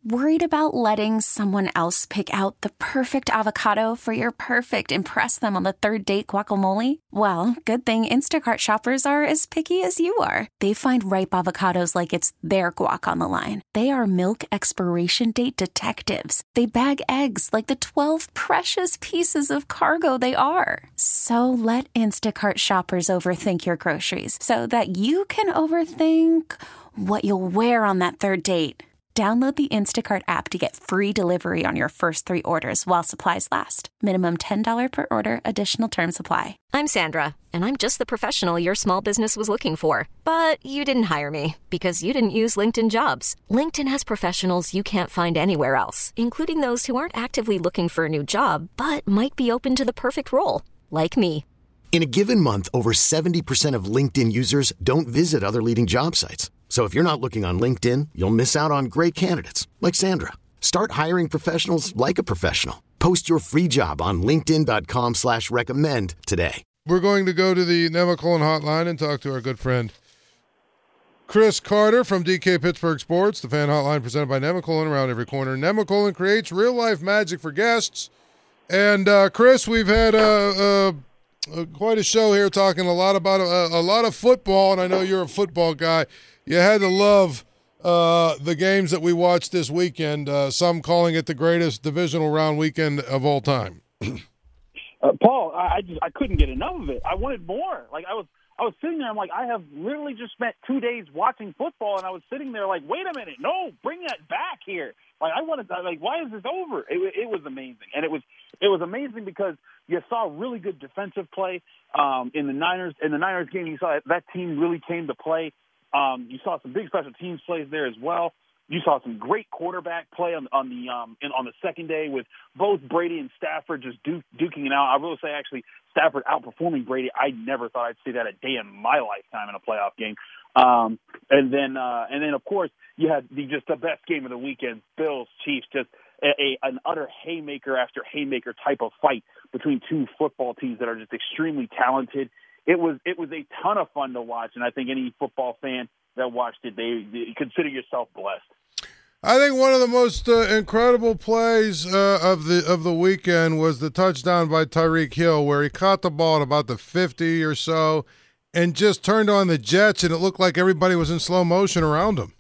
Worried about letting someone else pick out the perfect avocado for your perfect impress them on the third date guacamole? Well, good thing Instacart shoppers are as picky as you are. They find ripe avocados like it's their guac on the line. They are milk expiration date detectives. They bag eggs like the 12 precious pieces of cargo they are. So let Instacart shoppers overthink your groceries so that you can overthink what you'll wear on that third date. Download the Instacart app to get free delivery on your first 3 orders while supplies last. Minimum $10 per order. Additional terms apply. I'm Sandra, and I'm just the professional your small business was looking for. But you didn't hire me because you didn't use LinkedIn Jobs. LinkedIn has professionals you can't find anywhere else, including those who aren't actively looking for a new job, but might be open to the perfect role, like me. In a given month, over 70% of LinkedIn users don't visit other leading job sites. So if you're not looking on LinkedIn, you'll miss out on great candidates like Sandra. Start hiring professionals like a professional. Post your free job on linkedin.com/recommend today. We're going to go to the Nemacolin hotline and talk to our good friend Chris Carter from DK Pittsburgh Sports, the fan hotline presented by Nemacolin around every corner. Nemacolin creates real-life magic for guests. And, Chris, we've had quite a show here talking a lot about a lot of football, and I know you're a football guy. You had to love the games that we watched this weekend, some calling it the greatest divisional round weekend of all time. Paul, I couldn't get enough of it. I wanted more. Like I was sitting there. I'm like, I have literally just spent 2 days watching football, and I was sitting there like, wait a minute, no, bring that back here. Like I wanted, like, why is this over? It was amazing, and it was amazing because you saw really good defensive play in the Niners. In the Niners game, you saw that team really came to play. You saw some big special teams plays there as well. You saw some great quarterback play on the second day with both Brady and Stafford just duking it out. I will say, actually, Stafford outperforming Brady. I never thought I'd see that a day in my lifetime in a playoff game. And then of course you had just the best game of the weekend, Bills Chiefs, just an utter haymaker after haymaker type of fight between two football teams that are just extremely talented. It was a ton of fun to watch, and I think any football fan that watched it, they consider yourself blessed. I think one of the most incredible plays of the weekend was the touchdown by Tyreek Hill, where he caught the ball at about the 50 or so and just turned on the jets, and it looked like everybody was in slow motion around him.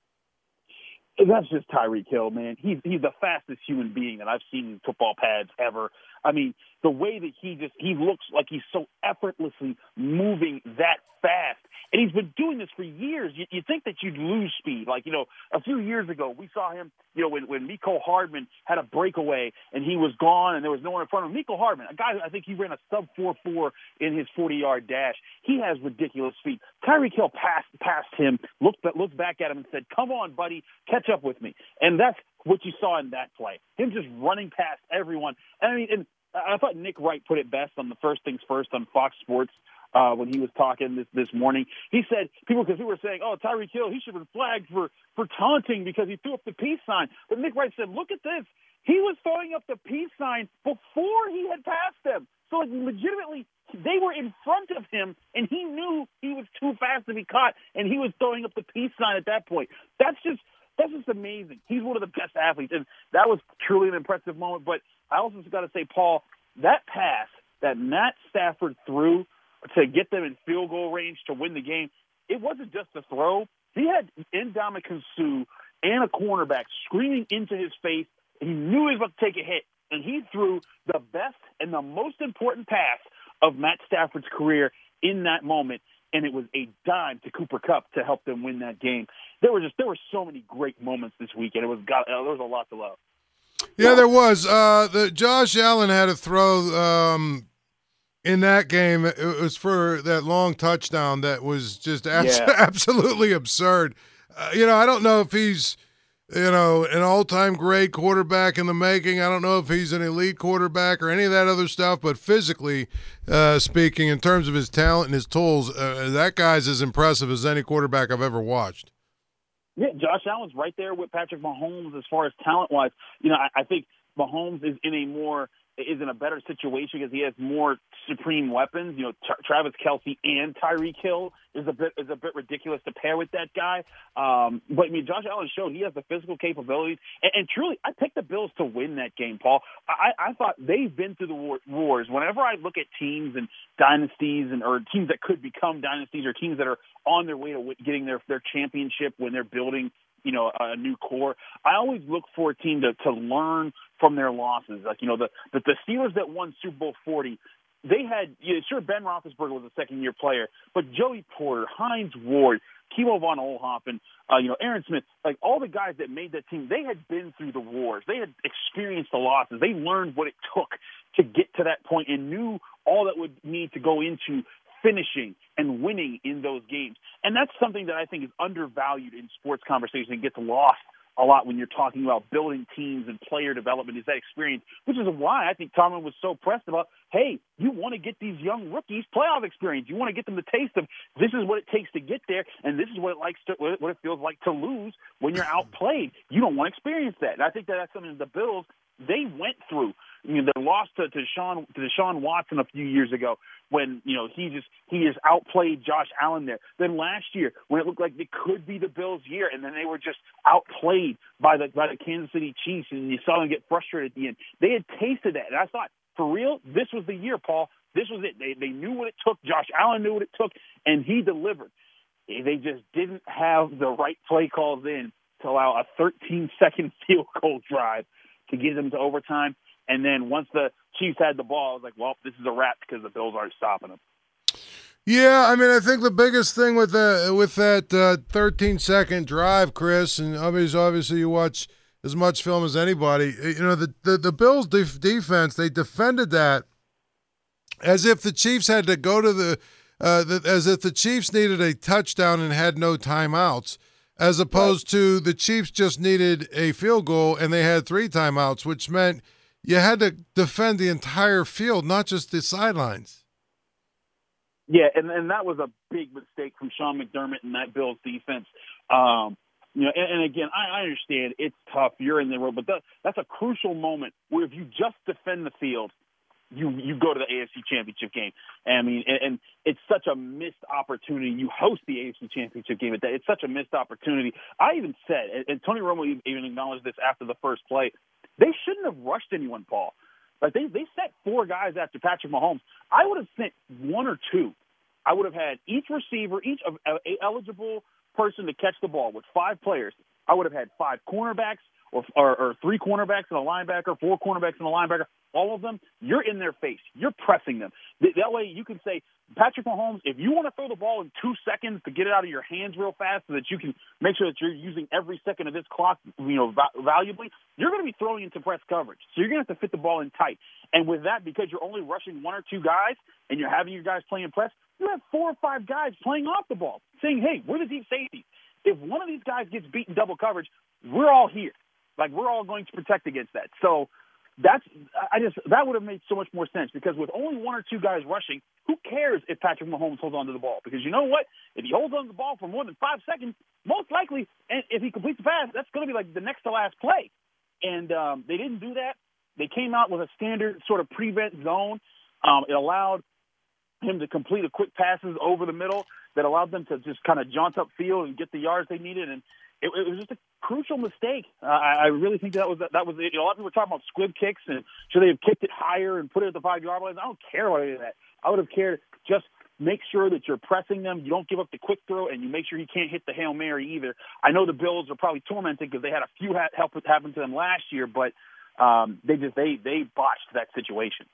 That's just Tyreek Hill, man. He's the fastest human being that I've seen in football pads ever. I mean, the way that he looks like he's so effortlessly moving that fast. And he's been doing this for years. You think that you'd lose speed. Like, a few years ago, we saw him, when Mecole Hardman had a breakaway and he was gone and there was no one in front of him. Mecole Hardman, a guy, I think he ran a sub 4.4 in his 40-yard dash. He has ridiculous speed. Tyreek Hill passed him, looked back at him and said, come on, buddy, catch up with me. And that's what you saw in that play. Him just running past everyone. And I thought Nick Wright put it best on the First Things First on Fox Sports when he was talking this morning. He said, people were saying, oh, Tyreek Hill, he should have been flagged for taunting because he threw up the peace sign. But Nick Wright said, look at this. He was throwing up the peace sign before he had passed them. So, legitimately, they were in front of him, and he knew he was too fast to be caught, and he was throwing up the peace sign at that point. That's just amazing. He's one of the best athletes, and that was truly an impressive moment. But I also got to say, Paul, that pass that Matt Stafford threw to get them in field goal range to win the game, it wasn't just a throw. He had Ndamukong Suh and a cornerback screaming into his face. He knew he was about to take a hit, and he threw the best and the most important pass of Matt Stafford's career in that moment, and it was a dime to Cooper Kupp to help them win that game. There were so many great moments this weekend. There was a lot to love. Yeah, there was. Josh Allen had a throw in that game. It was for that long touchdown that was just absolutely absurd. I don't know if he's, an all-time great quarterback in the making. I don't know if he's an elite quarterback or any of that other stuff, but physically speaking, in terms of his talent and his tools, that guy's as impressive as any quarterback I've ever watched. Yeah, Josh Allen's right there with Patrick Mahomes as far as talent-wise. I think Mahomes is in a better situation because he has more supreme weapons. You know, Travis Kelce and Tyreek Hill is a bit ridiculous to pair with that guy. But I mean, Josh Allen showed he has the physical capabilities, and truly, I picked the Bills to win that game, Paul. I thought they've been through the wars. Whenever I look at teams and dynasties or teams that could become dynasties or teams that are on their way to getting their championship when they're building, you know, a new core, I always look for a team to learn from their losses. Like, you know, the Steelers that won Super Bowl 40, they had, sure, Ben Roethlisberger was a second-year player, but Joey Porter, Hines Ward, Kimo von Oelhoffen, Aaron Smith, like all the guys that made that team, they had been through the wars. They had experienced the losses. They learned what it took to get to that point and knew all that would need to go into finishing and winning in those games. And that's something that I think is undervalued in sports conversation and gets lost a lot when you're talking about building teams and player development, is that experience, which is why I think Tomlin was so pressed about, hey, you want to get these young rookies playoff experience. You want to get them the taste of this is what it takes to get there, and this is what it feels like to lose when you're outplayed. You don't want to experience that. And I think that's something that the Bills, they went through. I mean, they lost to Deshaun Watson a few years ago when, you know, he just outplayed Josh Allen there. Then last year when it looked like it could be the Bills' year, and then they were just outplayed by the Kansas City Chiefs, and you saw them get frustrated at the end. They had tasted that, and I thought, for real, this was the year, Paul. This was it. They knew what it took. Josh Allen knew what it took, and he delivered. They just didn't have the right play calls in to allow a 13-second field goal drive to get them to overtime. And then once the Chiefs had the ball, I was like, well, this is a wrap because the Bills aren't stopping them. Yeah, I mean, I think the biggest thing with that 13-second drive, Chris, and obviously you watch as much film as anybody, you know, the Bills' defense, they defended that as if the Chiefs had to go to as if the Chiefs needed a touchdown and had no timeouts, as opposed to the Chiefs just needed a field goal and they had 3 timeouts, which meant you had to defend the entire field, not just the sidelines. Yeah, and that was a big mistake from Sean McDermott and that Bills defense. And again, I understand it's tough. You're in the road, but that's a crucial moment where if you just defend the field, you go to the AFC Championship game. I mean, and it's such a missed opportunity. You host the AFC Championship game. It's such a missed opportunity. I even said, and Tony Romo even acknowledged this after the first play, they shouldn't have rushed anyone, Paul. Like they set 4 guys after Patrick Mahomes. I would have sent 1 or 2. I would have had each receiver, each eligible person to catch the ball with 5 players. I would have had 5 cornerbacks or 3 cornerbacks and a linebacker, 4 cornerbacks and a linebacker. All of them, you're in their face. You're pressing them. That way you can say, Patrick Mahomes, if you want to throw the ball in 2 seconds to get it out of your hands real fast so that you can make sure that you're using every second of this clock, valuably, you're going to be throwing into press coverage. So you're going to have to fit the ball in tight. And with that, because you're only rushing 1 or 2 guys and you're having your guys playing press, you have 4 or 5 guys playing off the ball, saying, hey, we're the deep safeties. If one of these guys gets beaten double coverage, we're all here. Like, we're all going to protect against that. So that would have made so much more sense, because with only 1 or 2 guys rushing, who cares if Patrick Mahomes holds on to the ball? Because you know what? If he holds on to the ball for more than 5 seconds, most likely, and if he completes the pass, that's going to be like the next to last play. And they didn't do that. They came out with a standard sort of prevent zone. It allowed him to complete a quick passes over the middle that allowed them to just kind of jaunt up field and get the yards they needed. And it was just a crucial mistake. I really think that was it. A lot of people were talking about squib kicks and should they have kicked it higher and put it at the 5-yard line. I don't care about any of that. I would have cared just make sure that you're pressing them. You don't give up the quick throw, and you make sure he can't hit the Hail Mary either. I know the Bills are probably tormented because they had a few help happen to them last year, but they botched that situation.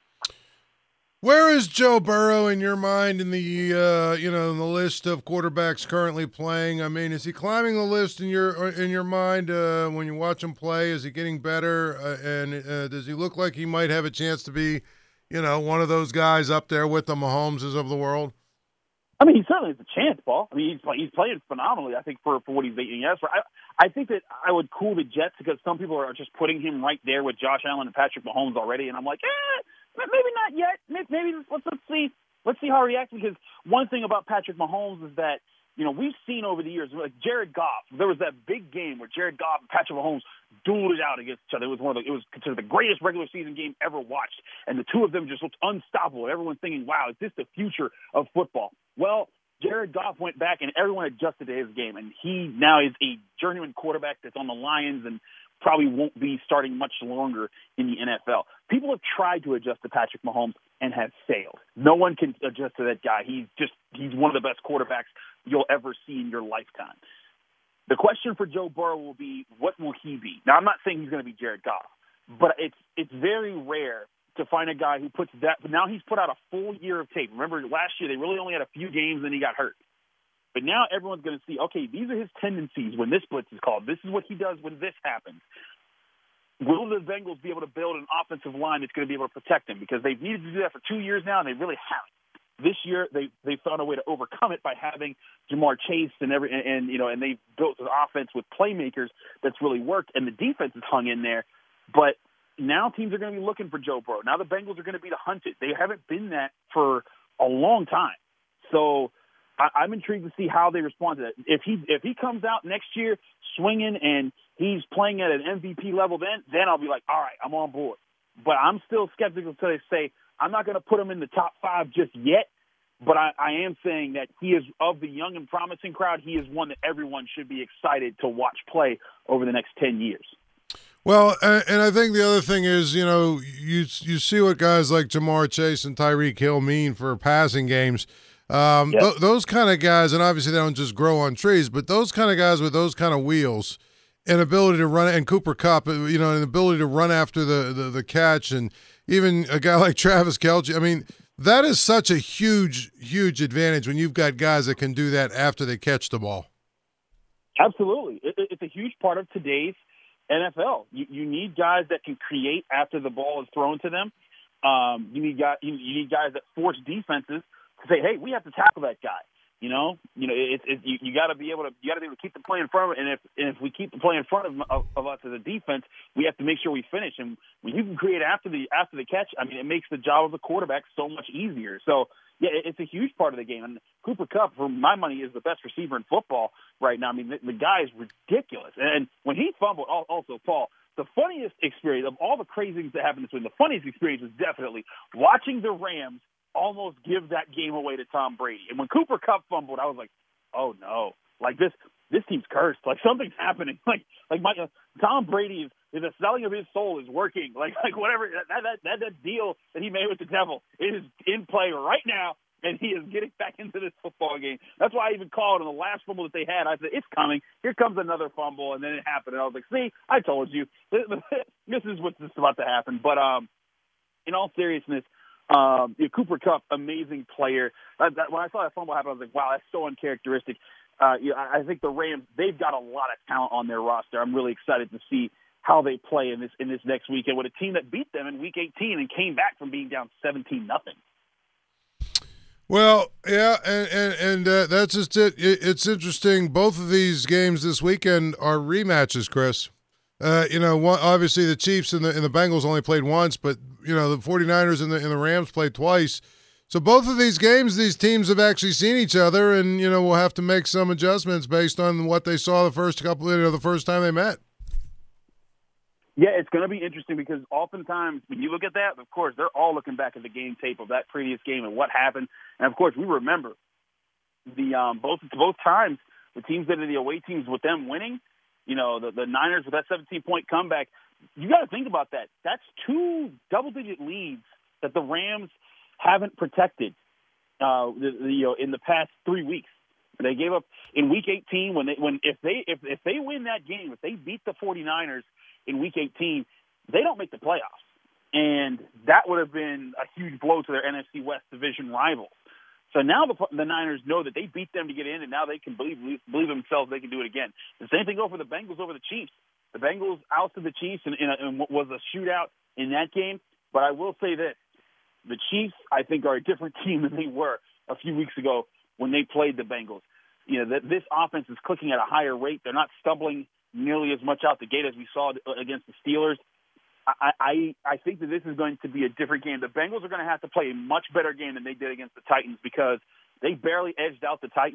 Where is Joe Burrow in your mind in the in the list of quarterbacks currently playing? I mean, is he climbing the list in your mind when you watch him play? Is he getting better? And does he look like he might have a chance to be, one of those guys up there with the Mahomeses of the world? I mean, he certainly has a chance, Paul. I mean, he's playing phenomenally, I think, for what he's being asked for. I think that I would cool the Jets because some people are just putting him right there with Josh Allen and Patrick Mahomes already, and I'm like, maybe not yet. Maybe let's see how he reacts, because one thing about Patrick Mahomes is that we've seen over the years, like Jared Goff, there was that big game where Jared Goff and Patrick Mahomes dueled it out against each other. It was considered the greatest regular season game ever watched, and the two of them just looked unstoppable. Everyone's thinking, wow, is this the future of football? Well, Jared Goff went back, and everyone adjusted to his game, and he now is a journeyman quarterback that's on the Lions and probably won't be starting much longer in the NFL. People have tried to adjust to Patrick Mahomes and have failed. No one can adjust to that guy. He's one of the best quarterbacks you'll ever see in your lifetime. The question for Joe Burrow will be, what will he be? Now, I'm not saying he's going to be Jared Goff, but it's very rare to find a guy who puts that. But now he's put out a full year of tape. Remember, last year they really only had a few games and he got hurt. But now everyone's going to see, okay, these are his tendencies when this blitz is called. This is what he does when this happens. Will the Bengals be able to build an offensive line that's going to be able to protect him? Because they've needed to do that for 2 years now, and they really haven't. This year, they found a way to overcome it by having Jamar Chase and they've built an offense with playmakers that's really worked, and the defense is hung in there. But now teams are going to be looking for Joe Burrow. Now the Bengals are going to be the hunted. They haven't been that for a long time. So I'm intrigued to see how they respond to that. If he comes out next year swinging and he's playing at an MVP level, then I'll be like, all right, I'm on board. But I'm still skeptical until they say I'm not going to put him in the top 5 just yet. But I am saying that he is, of the young and promising crowd, he is one that everyone should be excited to watch play over the next 10 years. Well, and I think the other thing is, you see what guys like Jamar Chase and Tyreek Hill mean for passing games. Yep. Those kind of guys, and obviously they don't just grow on trees, but those kind of guys with those kind of wheels and ability to run, and Cooper Kupp, and ability to run after the catch, and even a guy like Travis Kelce. I mean, that is such a huge, huge advantage when you've got guys that can do that after they catch the ball. Absolutely. It's a huge part of today's NFL. You need guys that can create after the ball is thrown to them. You need guys that force defenses to say, "Hey, we have to tackle that guy." You got to be able to keep the play in front of it. And if we keep the play in front of us as a defense, we have to make sure we finish. And when you can create after the catch, I mean, it makes the job of the quarterback so much easier. So yeah, it's a huge part of the game. And Cooper Kupp, for my money, is the best receiver in football right now. I mean, the guy is ridiculous. And when he fumbled, also Paul, the funniest experience of all the crazy things that happened this week, the funniest experience was definitely watching the Rams almost give that game away to Tom Brady. And when Cooper Kupp fumbled, I was like, oh no, like this team's cursed. Like something's happening. Like Tom Brady is the selling of his soul is working. Like whatever that deal that he made with the devil is in play right now, and he is getting back into this football game. That's why I even called on the last fumble that they had. I said, it's coming. Here comes another fumble, and then it happened. And I was like, see, I told you. This is what's about to happen. But in all seriousness, Cooper Kupp, amazing player. When I saw that fumble happen, I was like, wow, that's so uncharacteristic. I think the Rams, they've got a lot of talent on their roster. I'm really excited to see how they play in this next weekend with a team that beat them in Week 18 and came back from being down 17-0. Well, yeah, and that's just it. It's interesting. Both of these games this weekend are rematches, Chris. Obviously the Chiefs and the Bengals only played once, but the 49ers and the Rams played twice. So both of these games, these teams have actually seen each other, and we'll have to make some adjustments based on what they saw the first time they met. Yeah, it's going to be interesting because oftentimes when you look at that, of course, they're all looking back at the game tape of that previous game and what happened. And, of course, we remember the both times the teams that are the away teams with them winning, the Niners with that 17-point comeback. You got to think about that. That's 2 double-digit leads that the Rams haven't protected in the past 3 weeks. They gave up in Week 18 if they win that game, if they beat the 49ers in Week 18, they don't make the playoffs. And that would have been a huge blow to their NFC West division rivals. So now the Niners know that they beat them to get in, and now they can believe themselves they can do it again. The same thing goes for the Bengals over the Chiefs. The Bengals ousted the Chiefs in what was a shootout in that game. But I will say that the Chiefs, I think, are a different team than they were a few weeks ago when they played the Bengals. This offense is clicking at a higher rate. They're not stumbling nearly as much out the gate as we saw against the Steelers. I think that this is going to be a different game. The Bengals are going to have to play a much better game than they did against the Titans because they barely edged out the Titans.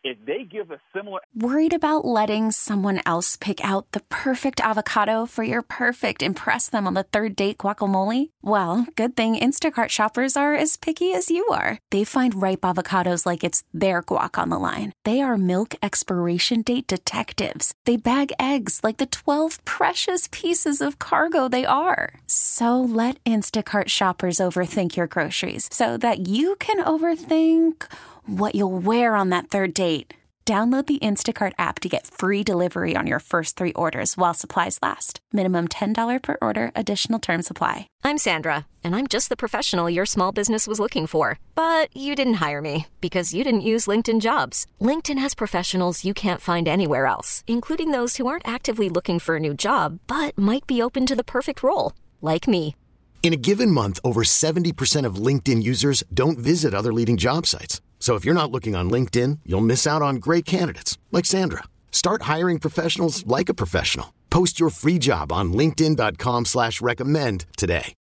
if they give a similar... Worried about letting someone else pick out the perfect avocado for your perfect impress them on the third date guacamole? Well, good thing Instacart shoppers are as picky as you are. They find ripe avocados like it's their guac on the line. They are milk expiration date detectives. They bag eggs like the 12 precious pieces of cargo they are. So let Instacart shoppers overthink your groceries so that you can overthink what you'll wear on that third date. Download the Instacart app to get free delivery on your first 3 orders while supplies last. Minimum $10 per order. Additional terms apply. I'm Sandra, and I'm just the professional your small business was looking for. But you didn't hire me because you didn't use LinkedIn Jobs. LinkedIn has professionals you can't find anywhere else, including those who aren't actively looking for a new job, but might be open to the perfect role, like me. In a given month, over 70% of LinkedIn users don't visit other leading job sites. So if you're not looking on LinkedIn, you'll miss out on great candidates like Sandra. Start hiring professionals like a professional. Post your free job on linkedin.com/recommend today.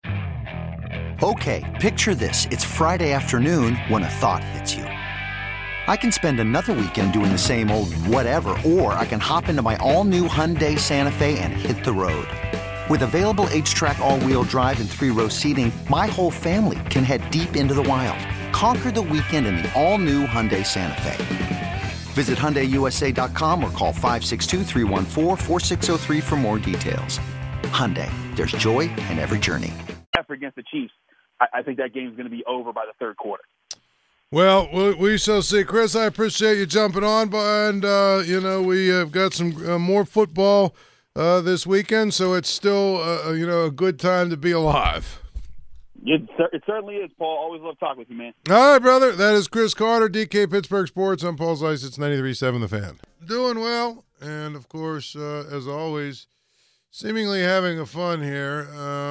Okay, picture this. It's Friday afternoon when a thought hits you. I can spend another weekend doing the same old whatever, or I can hop into my all-new Hyundai Santa Fe and hit the road. With available H-Track all-wheel drive and 3-row seating, my whole family can head deep into the wild. Conquer the weekend in the all-new Hyundai Santa Fe. Visit HyundaiUSA.com or call 562-314-4603 for more details. Hyundai, there's joy in every journey. Against the Chiefs, I think that game's going to be over by the third quarter. Well, we shall see. Chris, I appreciate you jumping on, and we have got some more football this weekend, so it's still a good time to be alive. It certainly is, Paul. Always love talking with you, man. All right, brother. That is Chris Carter, DK Pittsburgh Sports. I'm Paul Zeiss. It's 93.7 The Fan. Doing well, and of course, as always, seemingly having a fun here.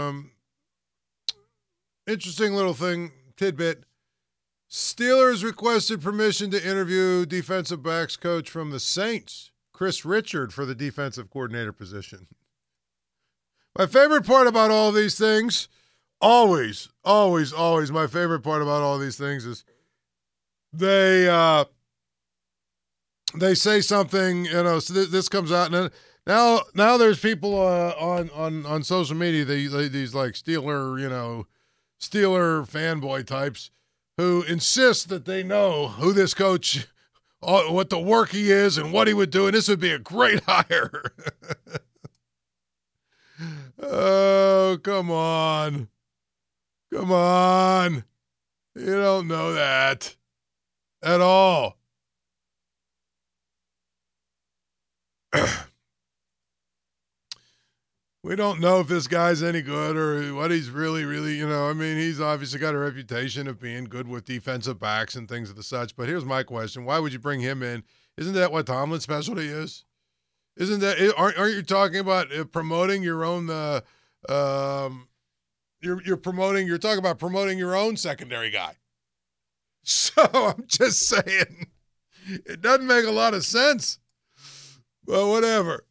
Interesting little tidbit. Steelers requested permission to interview defensive backs coach from the Saints, Chris Richard, for the defensive coordinator position. My favorite part about all these things, always, my favorite part about all these things is they say something, so this comes out, and now there's people on social media, these like Steeler fanboy types who insist that they know who this coach, what the work he is and what he would do, and this would be a great hire. Oh, come on. Come on. You don't know that at all. We don't know if this guy's any good or what he's really, he's obviously got a reputation of being good with defensive backs and things of the such. But here's my question. Why would you bring him in? Isn't that what Tomlin's specialty is? Aren't you talking about promoting your own, you're talking about promoting your own secondary guy. So I'm just saying, it doesn't make a lot of sense, but whatever.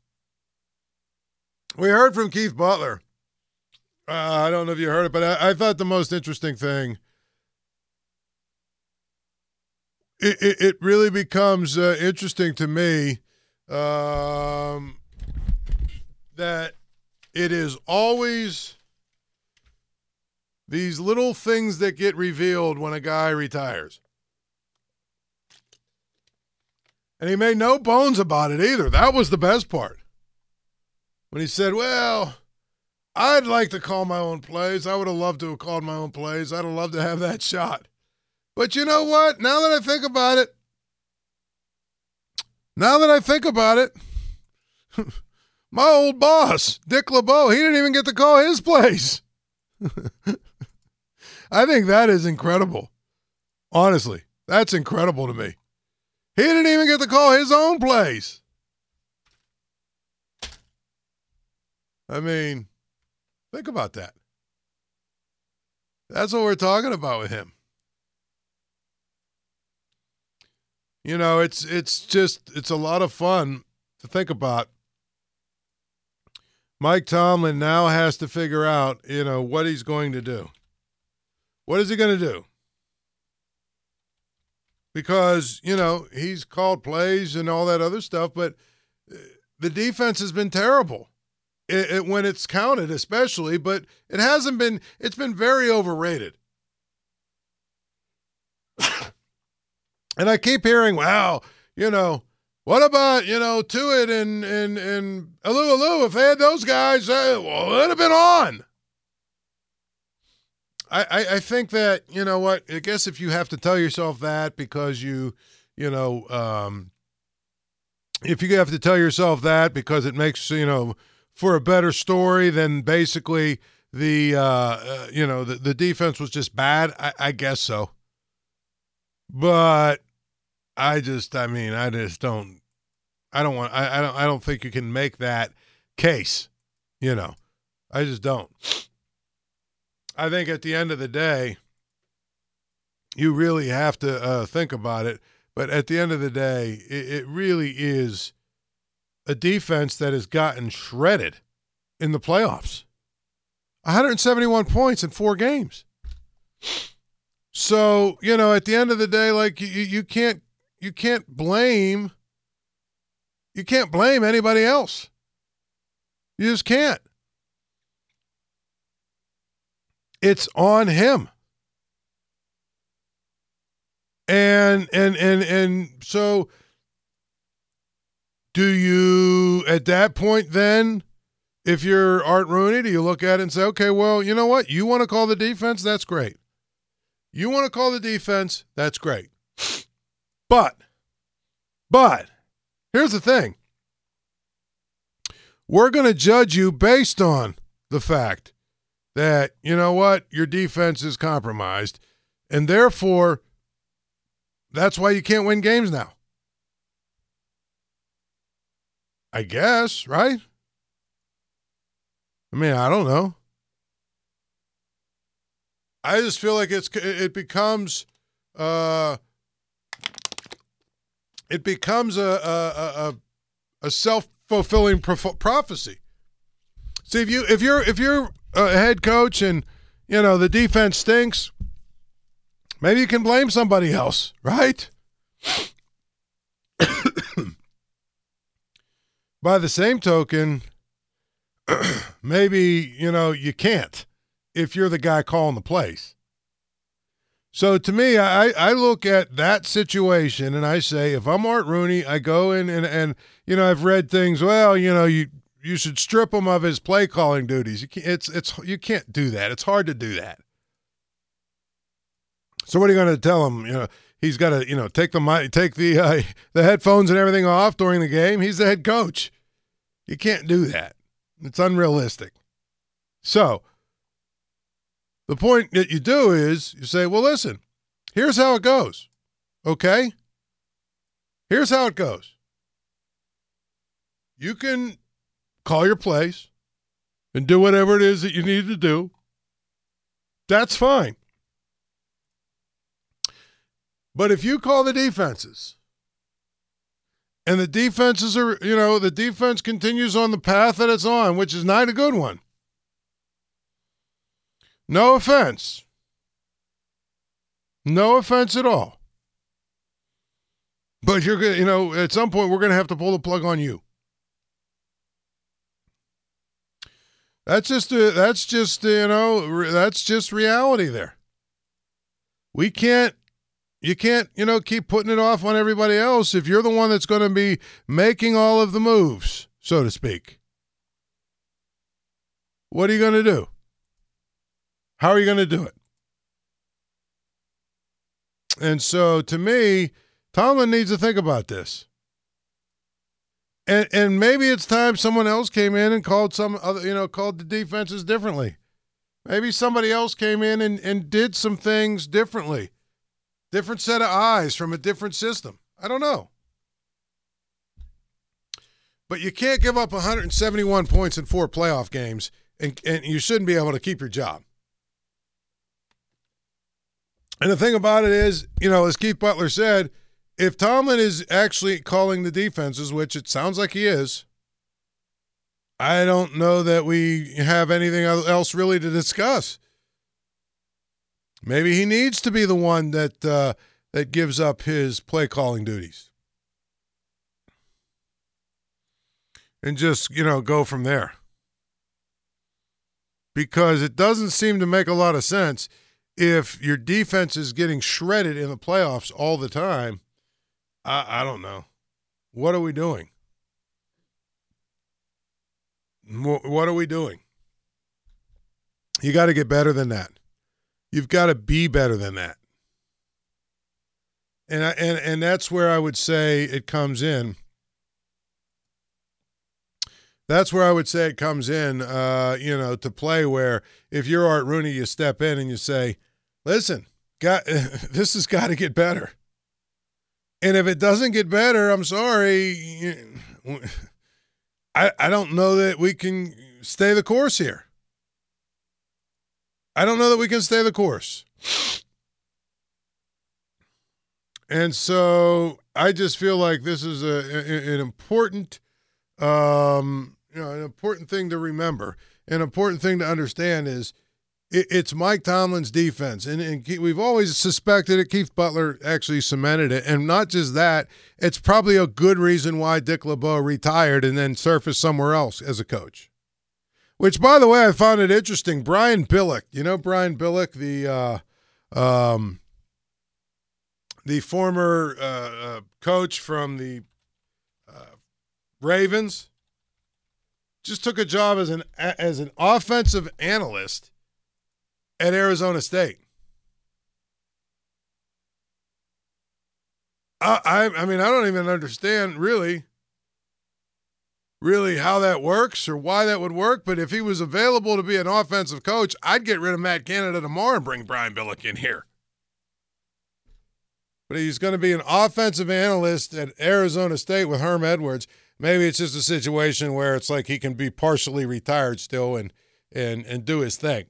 We heard from Keith Butler. I don't know if you heard it, but I thought the most interesting thing, it really becomes interesting to me that it is always these little things that get revealed when a guy retires. And he made no bones about it either. That was the best part. When he said, well, I'd like to call my own plays. I would have loved to have called my own plays. I'd have loved to have that shot. But you know what? Now that I think about it, my old boss, Dick LeBeau, he didn't even get to call his plays. I think that is incredible. Honestly, that's incredible to me. He didn't even get to call his own plays. I mean, think about that. That's what we're talking about with him. It's a lot of fun to think about. Mike Tomlin now has to figure out, what he's going to do. What is he going to do? because, he's called plays and all that other stuff, but the defense has been terrible when it's counted, especially, but it hasn't been – it's been very overrated. And I keep hearing, wow, what about, Tuitt and Alou, if they had those guys, well, it would have been on. I think that, I guess if you have to tell yourself that because if you have to tell yourself that because it makes, for a better story, then basically the defense was just bad, I guess so. But I don't think you can make that case, I just don't. I think at the end of the day, you really have to think about it. But at the end of the day, it really is a defense that has gotten shredded in the playoffs. 171 points in 4 games. So, at the end of the day, like you can't blame anybody else. You just can't. It's on him. And so do you, at that point then, if you're Art Rooney, do you look at it and say, okay, well, you know what? You want to call the defense? That's great. You want to call the defense? That's great. But here's the thing. We're going to judge you based on the fact that, your defense is compromised, and therefore that's why you can't win games now. I guess, right? I don't know. I just feel like it becomes a self-fulfilling prophecy. See, if you're a head coach and the defense stinks, maybe you can blame somebody else, right? By the same token, maybe you can't if you're the guy calling the plays. So to me, I look at that situation and I say, if I'm Art Rooney, I go in and I've read things. Well, you should strip him of his play calling duties. You can't do that. It's hard to do that. So what are you going to tell him? He's got to take the headphones and everything off during the game. He's the head coach. You can't do that. It's unrealistic. So the point that you do is you say, well, listen, here's how it goes. Okay? Here's how it goes. You can call your plays and do whatever it is that you need to do. That's fine. But if you call the defenses and the defenses are, the defense continues on the path that it's on, which is not a good one. No offense. No offense at all. But you're going to, at some point we're going to have to pull the plug on you. That's just reality there. You can't, keep putting it off on everybody else if you're the one that's going to be making all of the moves, so to speak. What are you going to do? How are you going to do it? And so, to me, Tomlin needs to think about this. And maybe it's time someone else came in and called called the defenses differently. Maybe somebody else came in and did some things differently. Different set of eyes from a different system. I don't know. But you can't give up 171 points in 4 playoff games, and you shouldn't be able to keep your job. And the thing about it is, as Keith Butler said, if Tomlin is actually calling the defenses, which it sounds like he is, I don't know that we have anything else really to discuss. Maybe he needs to be the one that that gives up his play calling duties. And just, go from there. Because it doesn't seem to make a lot of sense if your defense is getting shredded in the playoffs all the time. I don't know. What are we doing? What are we doing? You got to get better than that. You've got to be better than that. And that's where I would say it comes in. That's where I would say it comes in, to play where if you're Art Rooney, you step in and you say, listen, this has got to get better. And if it doesn't get better, I'm sorry. I don't know that we can stay the course here. I don't know that we can stay the course. And so I just feel like this is an important an important thing to remember. An important thing to understand is it's Mike Tomlin's defense. And we've always suspected it. Keith Butler actually cemented it. And not just that, it's probably a good reason why Dick LeBeau retired and then surfaced somewhere else as a coach. Which, by the way, I found it interesting. Brian Billick, Brian Billick, the former coach from the Ravens, just took a job as an offensive analyst at Arizona State. I mean, I don't even understand really how that works or why that would work, but if he was available to be an offensive coach, I'd get rid of Matt Canada tomorrow and bring Brian Billick in here. But he's going to be an offensive analyst at Arizona State with Herm Edwards. Maybe it's just a situation where it's like he can be partially retired still and do his thing.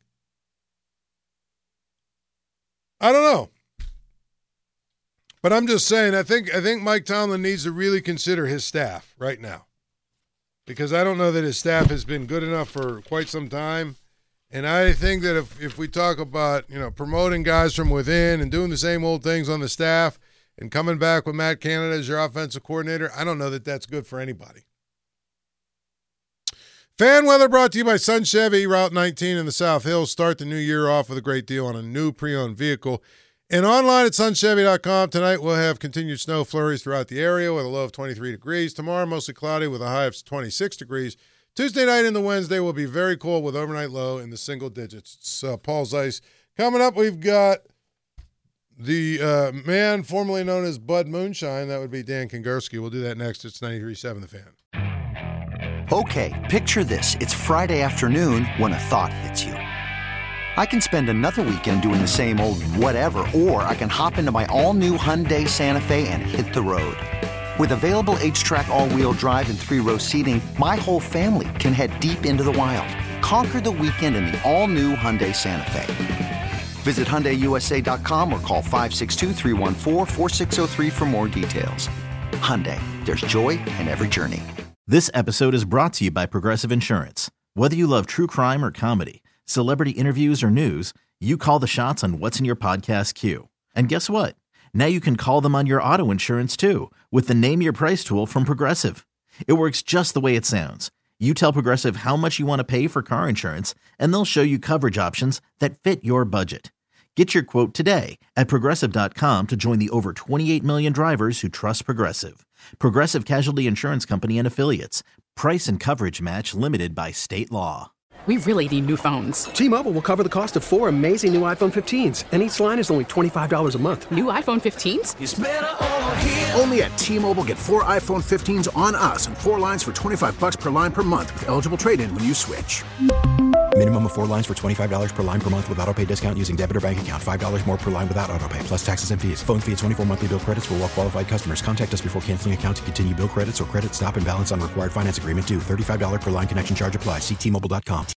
I don't know. But I'm just saying, I think Mike Tomlin needs to really consider his staff right now. Because I don't know that his staff has been good enough for quite some time. And I think that if we talk about, promoting guys from within and doing the same old things on the staff and coming back with Matt Canada as your offensive coordinator, I don't know that that's good for anybody. Fan weather brought to you by Sun Chevy, Route 19 in the South Hills. Start the new year off with a great deal on a new pre-owned vehicle. And online at sunchevy.com, tonight we'll have continued snow flurries throughout the area with a low of 23 degrees. Tomorrow, mostly cloudy with a high of 26 degrees. Tuesday night into Wednesday will be very cold with overnight low in the single digits. It's Paul Zeiss. Coming up, we've got the man formerly known as Bud Moonshine. That would be Dan Kingerski. We'll do that next. It's 93.7 The Fan. Okay, picture this. It's Friday afternoon when a thought hits you. I can spend another weekend doing the same old whatever, or I can hop into my all-new Hyundai Santa Fe and hit the road. With available H-Track all-wheel drive and 3-row seating, my whole family can head deep into the wild. Conquer the weekend in the all-new Hyundai Santa Fe. Visit HyundaiUSA.com or call 562-314-4603 for more details. Hyundai, there's joy in every journey. This episode is brought to you by Progressive Insurance. Whether you love true crime or comedy, celebrity interviews or news, you call the shots on what's in your podcast queue. And guess what? Now you can call them on your auto insurance too with the Name Your Price tool from Progressive. It works just the way it sounds. You tell Progressive how much you want to pay for car insurance, and they'll show you coverage options that fit your budget. Get your quote today at Progressive.com to join the over 28 million drivers who trust Progressive. Progressive Casualty Insurance Company and Affiliates. Price and coverage match limited by state law. We really need new phones. T-Mobile will cover the cost of 4 amazing new iPhone 15s, and each line is only $25 a month. New iPhone 15s? It's better over here. Only at T-Mobile, get 4 iPhone 15s on us and 4 lines for $25 per line per month with eligible trade-in when you switch. Minimum of 4 lines for $25 per line per month with autopay discount using debit or bank account. $5 more per line without autopay, plus taxes and fees. Phone fee at 24 monthly bill credits for well-qualified customers. Contact us before canceling account to continue bill credits or credit stop and balance on required finance agreement due. $35 per line connection charge applies. See T-Mobile.com.